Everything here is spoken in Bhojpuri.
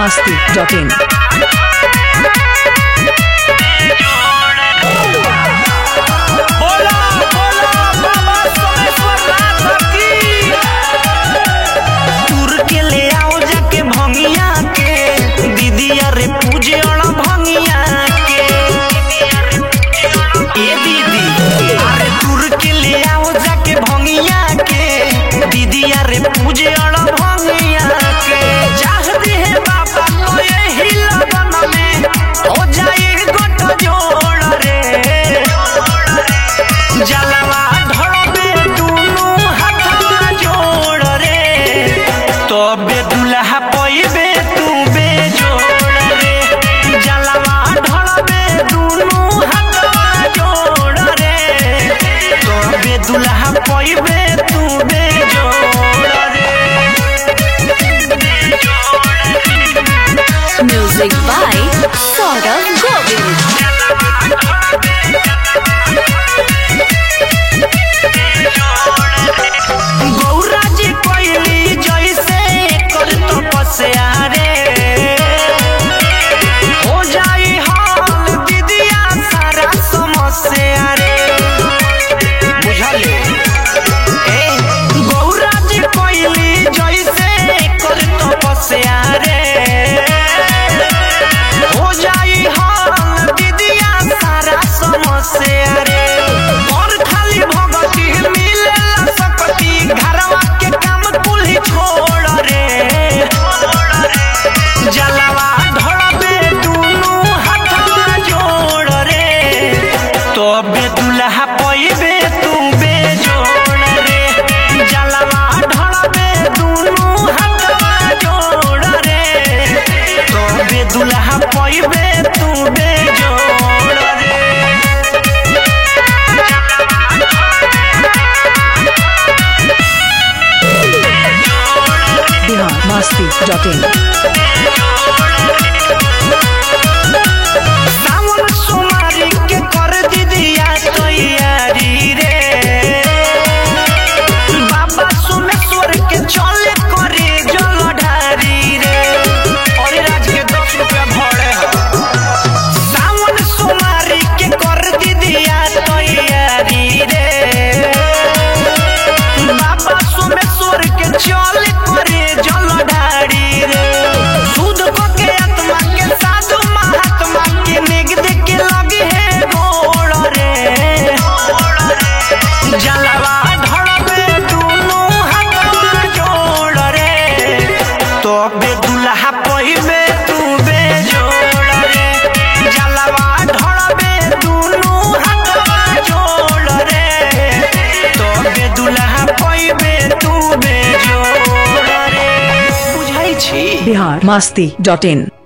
biharmasti.in पूजे भंगिया के ए दीदी अरे तुर के ले आओ जाके भंगिया के दीदी अरे पूजे भंगिया के चाहती है बाबा तो यही लगन में हो जाए गोट जोड़ रे जलवा ढोबे दोनों हाथ जोड़ रे तो बे दुल्हा पइबे तू बेजोड़ दुल्हा पइबे तू बेजोड़ रे म्यूजिक बाय सौरभ गोविंद गौरा जी कोइली जैसे कर तो पसया रे हो जाई हाल दीदिया सारा समस्या रे गौरा जी कोइली जैसे कर तो पसया रे हो जाई हाल दीदिया सारा समस्या रे और खाली भगती मिले सकती घरवा के काम कुल्ही छोड़ रे जलवा ढोबे दोनों हाथ जोड़ रे तो बे दुल्हा पइबे तू बेजोड़ रे जलवा ढोबे दोनों हाथ जोड़ रे तो बे दुल्हा पइबे तू बेजोड़ रे biharmasti.in सावन सोमारी के कर दीदिया तैयारी रे बाबा सोमेश्वर के चले करे जल ढारी रे और राज के 10 रुपया भरे सावन सोमारी के कर दीदिया तैयारी रे बाबा सोमेश्वर के चले करे जल ढारी रे शुद्ध को के आत्मा के साधु महात्मा के नेग देख के लगे है गोड़ रे जलवा ढोबे दोनों हाथ जोड़ रे तो बे दुल्हा पइबे तू बेजोड़ रे जलवा ढोबे दोनों हाथ जोड़ रे तो बे दुल्हा पइबे तू बेजोड़ रे बुझाई छी biharmasti.in